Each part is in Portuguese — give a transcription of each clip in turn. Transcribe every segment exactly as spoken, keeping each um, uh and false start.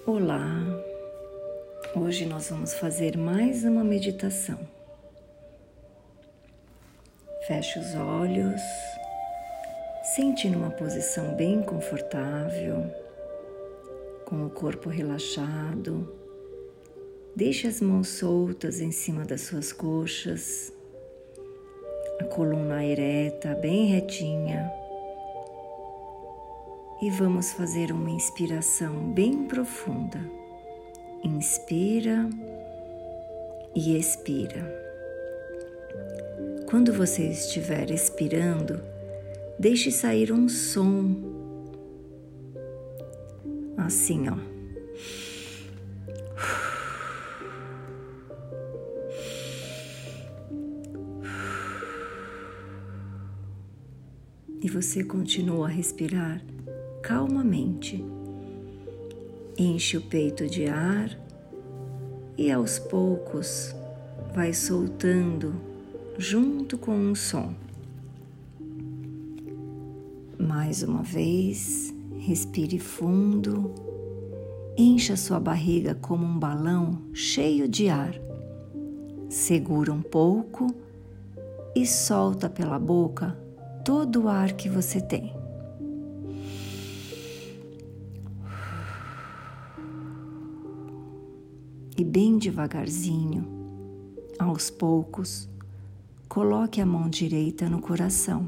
Olá, hoje nós vamos fazer mais uma meditação. Feche os olhos, sente numa posição bem confortável, com o corpo relaxado. Deixe as mãos soltas em cima das suas coxas, a coluna ereta, bem retinha. E vamos fazer uma inspiração bem profunda. Inspira e expira. Quando você estiver expirando, deixe sair um som. Assim, ó. E você continua a respirar calmamente. Enche o peito de ar e aos poucos vai soltando junto com um som. Mais uma vez, respire fundo, encha sua barriga como um balão cheio de ar. Segura um pouco e solta pela boca todo o ar que você tem. E bem devagarzinho, aos poucos, coloque a mão direita no coração.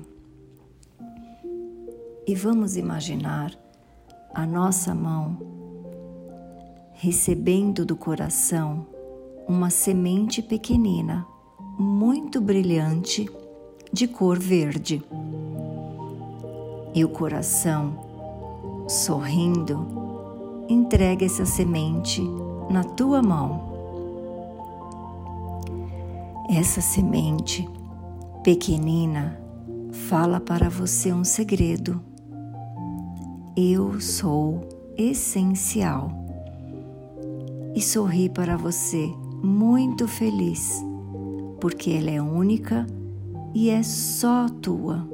E vamos imaginar a nossa mão recebendo do coração uma semente pequenina, muito brilhante, de cor verde. E o coração, sorrindo, entrega essa semente na tua mão. Essa semente pequenina fala para você um segredo. Eu sou essencial. E sorri para você muito feliz, porque ela é única e é só tua.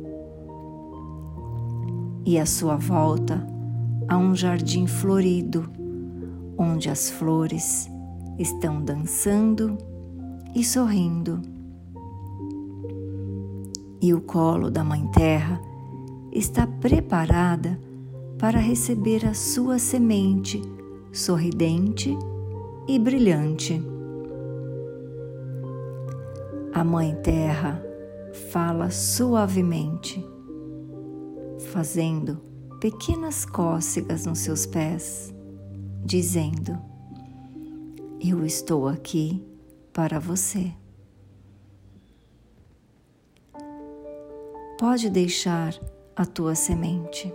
E à sua volta há um jardim florido, onde as flores estão dançando e sorrindo. E o colo da Mãe Terra está preparada para receber a sua semente sorridente e brilhante. A Mãe Terra fala suavemente, fazendo pequenas cócegas nos seus pés, dizendo: eu estou aqui para você. Pode deixar a tua semente.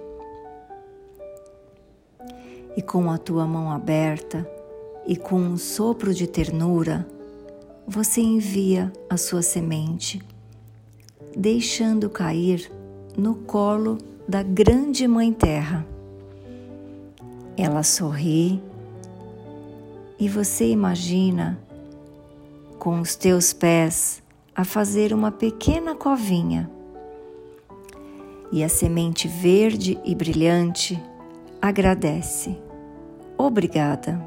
E com a tua mão aberta e com um sopro de ternura, você envia a sua semente, deixando cair no colo da grande Mãe Terra. Ela sorri e você imagina com os teus pés a fazer uma pequena covinha. E a semente verde e brilhante agradece. Obrigada.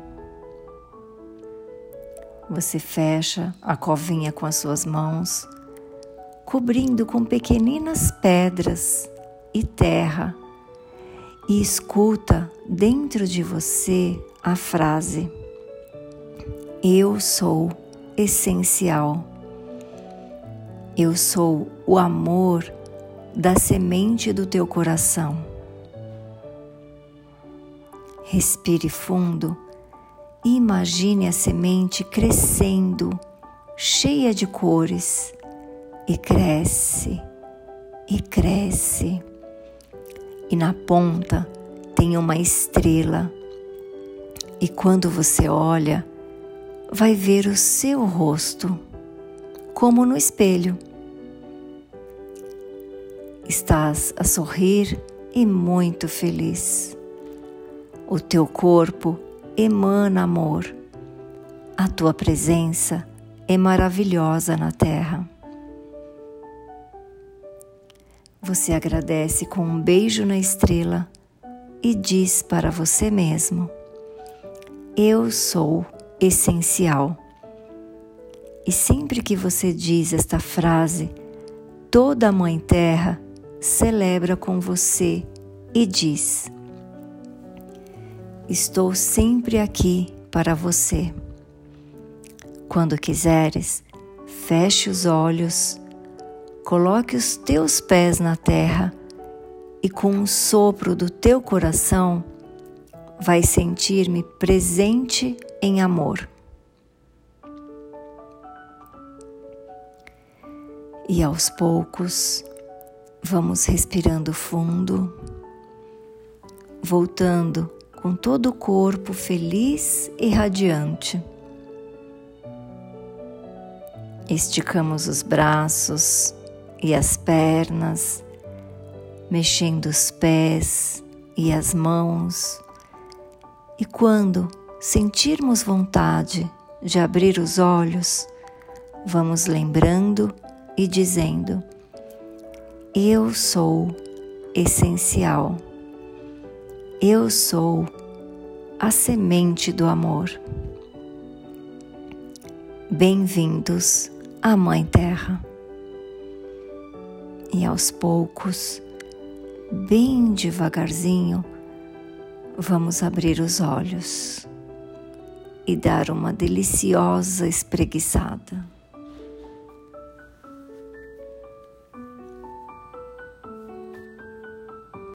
Você fecha a covinha com as suas mãos, cobrindo com pequeninas pedras e terra, e escuta dentro de você a frase: eu sou essencial. Eu sou o amor da semente do teu coração. Respire fundo e imagine a semente crescendo, cheia de cores, e cresce, e cresce. E na ponta tem uma estrela. E quando você olha, vai ver o seu rosto, como no espelho. Estás a sorrir e muito feliz. O teu corpo emana amor. A tua presença é maravilhosa na terra. Você agradece com um beijo na estrela e diz para você mesmo: Eu sou essencial. E sempre que você diz esta frase, toda a Mãe Terra celebra com você e diz: estou sempre aqui para você. Quando quiseres, feche os olhos, coloque os teus pés na terra e com um sopro do teu coração vai sentir-me presente em amor. E aos poucos, vamos respirando fundo, voltando com todo o corpo feliz e radiante. Esticamos os braços e as pernas, mexendo os pés e as mãos. E quando sentirmos vontade de abrir os olhos, vamos lembrando e dizendo: eu sou essencial. Eu sou a semente do amor. Bem-vindos à Mãe Terra. E aos poucos, bem devagarzinho, vamos abrir os olhos e dar uma deliciosa espreguiçada.